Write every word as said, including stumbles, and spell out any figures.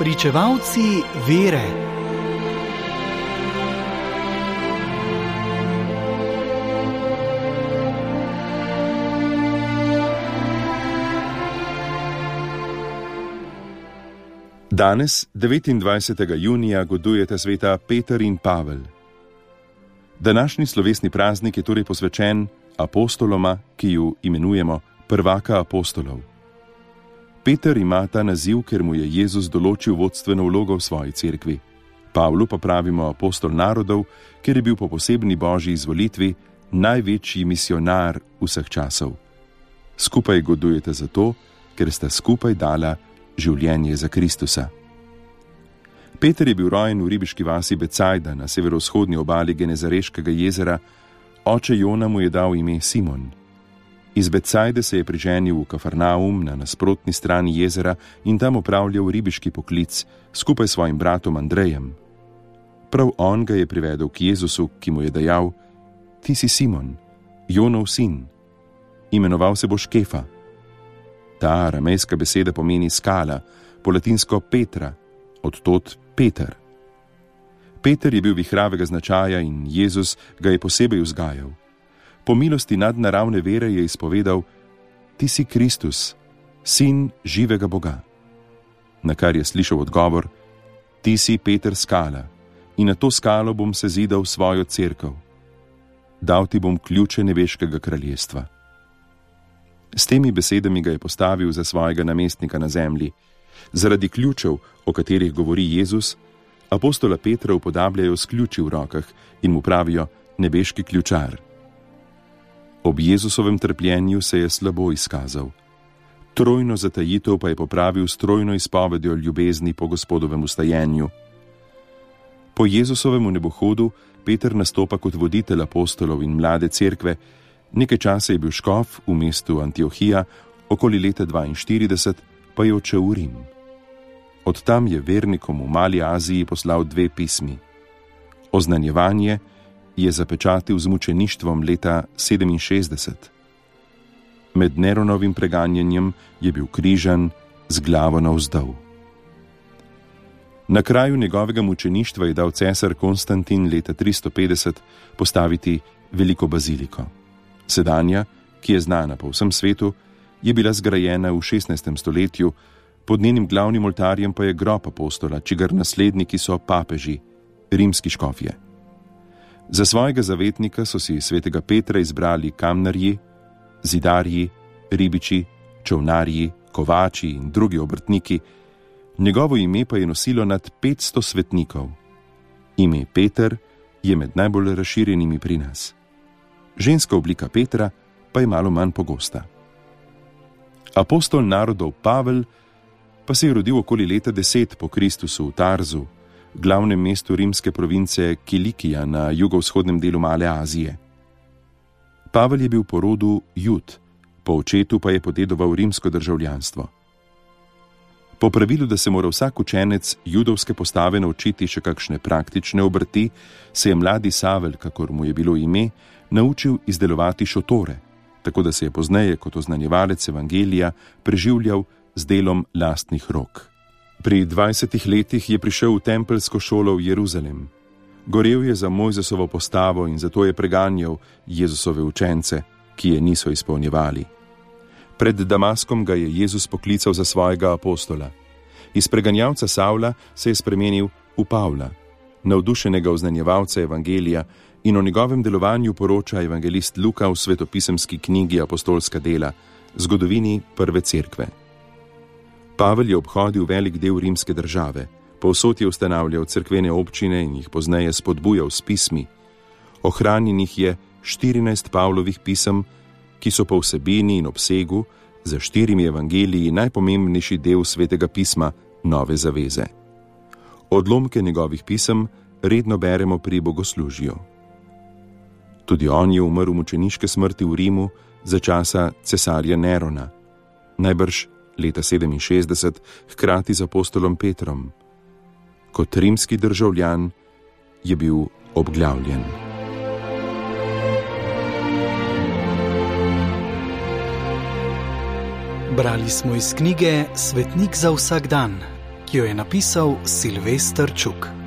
Pričevalci vere. Danes, devetindvajsetega junija, godujeta sveta Peter in Pavel. Današnji slovesni praznik je torej posvečen apostoloma, ki ju imenujemo prvaka apostolov. Peter ima ta naziv, ker mu je Jezus določil vodstveno vlogo v svoji cerkvi. Pavlu pa pravimo apostol narodov, ker je bil po posebni božji izvolitvi največji misionar vseh časov. Skupaj godujete zato, ker sta skupaj dala življenje za Kristusa. Peter je bil rojen v ribiški vasi Becajda na severovzhodni obali Genezareškega jezera, oče Jona mu je dal ime Simon. Iz Becajde se je priženil v Kafarnaum na nasprotni strani jezera in tam opravljal ribiški poklic skupaj s svojim bratom Andrejem. Prav on ga je privedel k Jezusu, ki mu je dejal: Ti si Simon, Jonov sin, imenoval se boš Kefa. Ta aramejska beseda pomeni skala, po latinsko Petra, odtod Peter. Peter je bil vihravega značaja in Jezus ga je posebej vzgajal. Po milosti nadnaravne vere je izpovedal: Ti si Kristus, sin živega Boga. Na kar je slišal odgovor: Ti si Peter skala in na to skalo bom sezidal svojo cerkev. Dal ti bom ključe nebeškega kraljestva. S temi besedami ga je postavil za svojega namestnika na zemlji. Zaradi ključev, o katerih govori Jezus, apostola Petra upodabljajo s ključi v rokah in mu pravijo nebeški ključar. Ob Jezusovem trpljenju se je slabo izkazal. Trojno zatajitev pa je popravil s trojno izpovedjo ljubezni po Gospodovem ustajenju. Po Jezusovem nebohodu Peter nastopa kot voditelj apostolov in mlade cerkve. Nekaj časa je bil škof v mestu Antiohija, okoli leta dvainštirideset pa je odšel v Rim. Od tam je vernikom v Mali Aziji poslal dve pismi. Oznanjevanje je zapečatil z mučeništvom leta sedeminšestdeset. Med Neronovim preganjanjem je bil križan z glavo navzdol. Na kraju njegovega mučeništva je dal cesar Konstantin leta tristo petdeset postaviti veliko baziliko. Sedanja, ki je znana po vsem svetu, je bila zgrajena v šestnajstem stoletju, pod njenim glavnim oltarjem pa je grob apostola, čigar nasledniki so papeži, rimski škofje. Za svojega zavetnika so si svetega Petra izbrali kamnarji, zidarji, ribiči, čolnarji, kovači in drugi obrtniki, njegovo ime pa je nosilo nad petsto svetnikov. Ime Peter je med najbolj razširjenimi pri nas. Ženska oblika Petra pa je malo manj pogosta. Apostol narodov Pavel pa se je rodil okoli leta deset po Kristusu v Tarzu, glavnem mestu rimske province Kilikija na jugovzhodnem delu Male Azije. Pavel je bil po rodu Jud, po očetu pa je podedoval rimsko državljanstvo. Po pravilu, da se mora vsak učenec judovske postave naučiti še kakšne praktične obrti, se je mladi Savel, kakor mu je bilo ime, naučil izdelovati šotore, tako da se je pozneje kot oznanjevalec evangelija preživljal z delom lastnih rok. Pri dvajsetih letih je prišel v tempelsko šolo v Jeruzalem. Gorel je za Mojzesovo postavo in zato je preganjal Jezusove učence, ki je niso izpolnjevali. Pred Damaskom ga je Jezus poklical za svojega apostola. Iz preganjalca Savla se je spremenil v Pavla, navdušenega oznanjevalca evangelija, in o njegovem delovanju poroča evangelist Luka v svetopisemski knjigi Apostolska dela, zgodovini prve cerkve. Pavel je obhodil velik del rimske države, povsod je ustanavljal cerkvene občine in jih pozneje spodbujal s pismi. Ohranjenih je štirinajst Pavlovih pisem, ki so po vsebini in obsegu za štirimi evangeliji najpomembnejši del svetega pisma Nove zaveze. Odlomke njegovih pisem redno beremo pri bogoslužju. Tudi on je umrl mučeniške smrti v Rimu za časa cesarja Nerona, najbrž leta sedeminšestdeset, hkrati z apostolom Petrom. Kot rimski državljan je bil obglavljen. Brali smo iz knjige Svetnik za vsak dan, jo je napisal Silvester Čuk.